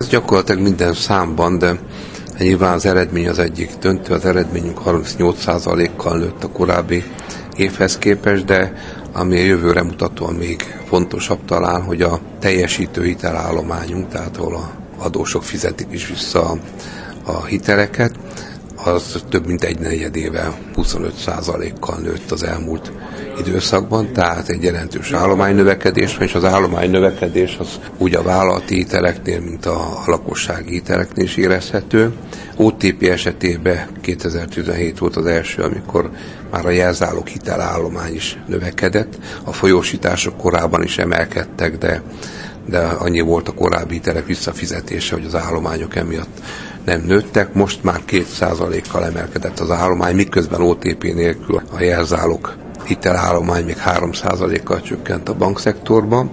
Ez gyakorlatilag minden számban, de nyilván az eredmény az egyik döntő, az eredményünk 38%-kal nőtt a korábbi évhez képest, de ami a jövőre mutatóan még fontosabb talán, hogy a teljesítő hitelállományunk, tehát ahol a adósok fizetik is vissza a hiteleket, az több mint egy negyedével 25%-kal nőtt az elmúlt időszakban, tehát egy jelentős állománynövekedés van, és az állománynövekedés az úgy a vállalati hiteleknél, mint a lakossági hiteleknél is érezhető. OTP esetében 2017 volt az első, amikor már a jelzálog hitelállomány is növekedett. A folyósítások korábban is emelkedtek, de annyi volt a korábbi hitelek visszafizetése, hogy az állományok emiatt nem nőttek. Most már 2%-kal emelkedett az állomány, miközben OTP nélkül a jelzálog hitelállomány még 3%-kal csökkent a bankszektorban.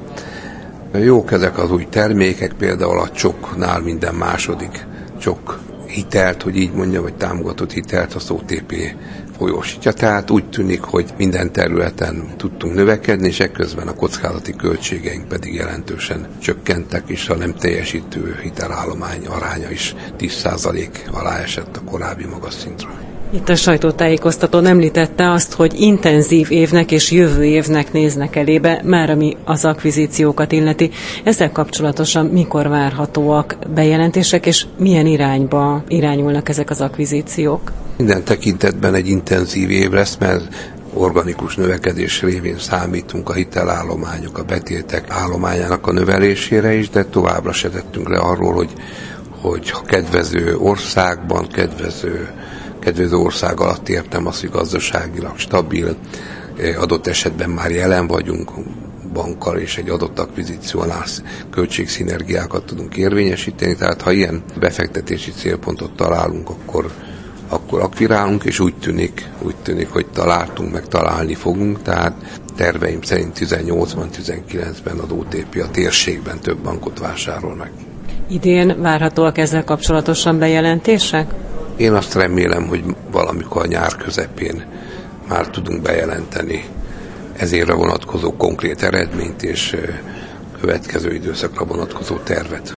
Jók ezek az új termékek, például a csoknál minden második csok hitelt, hogy így mondja, vagy támogatott hitelt az OTP folyósítja. Tehát úgy tűnik, hogy minden területen tudtunk növekedni, és ekközben a kockázati költségeink pedig jelentősen csökkentek, és a nem teljesítő hitelállomány aránya is 10% alá esett a korábbi magas szintről. Itt a sajtótájékoztatón említette azt, hogy intenzív évnek és jövő évnek néznek elébe, már ami az akvizíciókat illeti. Ezzel kapcsolatosan mikor várhatóak bejelentések, és milyen irányba irányulnak ezek az akvizíciók? Minden tekintetben egy intenzív év lesz, mert organikus növekedés révén számítunk a hitelállományok, a betétek állományának a növelésére is, de továbbra se tettünk le arról, hogy kedvező országban, kedvező ország alatt értem azt, hogy gazdaságilag stabil, adott esetben már jelen vagyunk bankkal, és egy adott akvizíciónál költségszinergiákat tudunk érvényesíteni, tehát ha ilyen befektetési célpontot találunk, akkor akvirálunk, és úgy tűnik, hogy találtunk, meg találni fogunk, tehát terveim szerint 18-ban, 19-ben az OTP a térségben több bankot vásárol meg. Idén várhatóak ezzel kapcsolatosan bejelentések? Én azt remélem, hogy valamikor a nyár közepén már tudunk bejelenteni ezért vonatkozó konkrét eredményt és következő időszakra vonatkozó tervet.